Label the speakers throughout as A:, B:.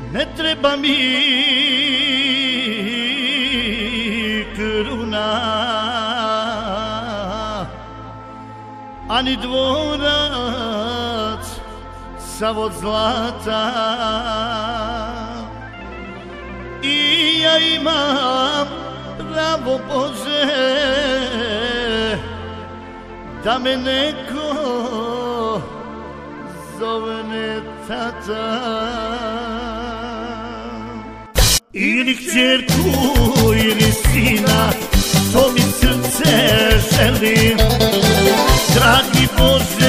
A: Ne treba mi kruna, ani dvorac sav od zlata. I ja imam pravo, Bože, da me neko zove tata. Ili kćerku ili sina, to mi srce želi. Dragi Bože,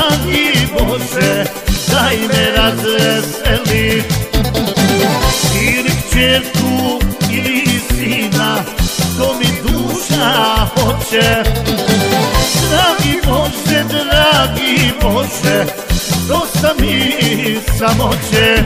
A: daj me razveseli. Ili kćerku ili sina, to mi duša hoće. Dragi Bože, dosta mi samoće.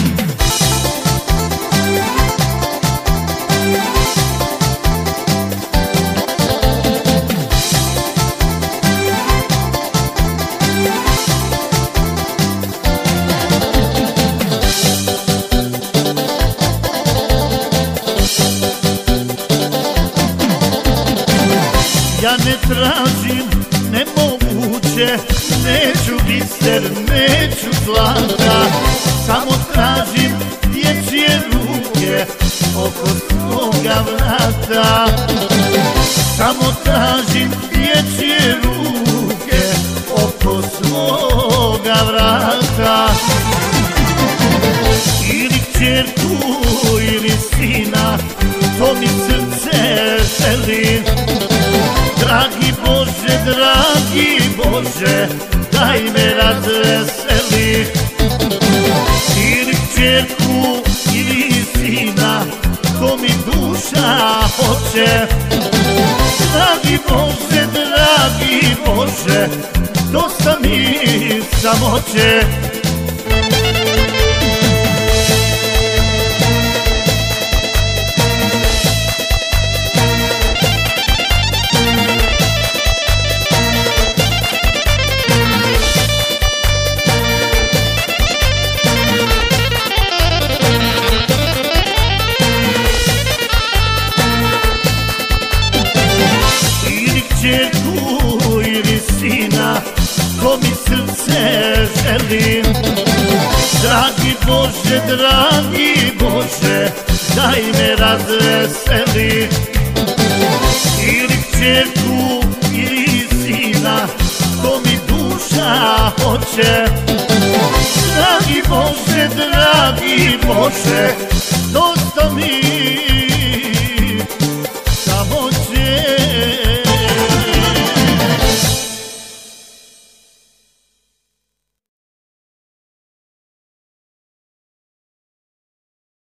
A: Ja ne tražim nemoguće, neću biser, neću zlata, samo tražim dječje ruke oko svoga vrata. Samo tražim dječje ruke oko svoga vrata. Ili kćerku ili sina, to mi srce želi. Dragi Bože, daj me razveseli. Ili kćerku ili sina, ko mi duša hoće. Dragi Bože, dosta mi samoće. Kćerku ili sina, ko mi srce želi. Dragi Bože, daj me razveseli. Ili kćerku ili sina, ko mi duša hoće. Dragi Bože,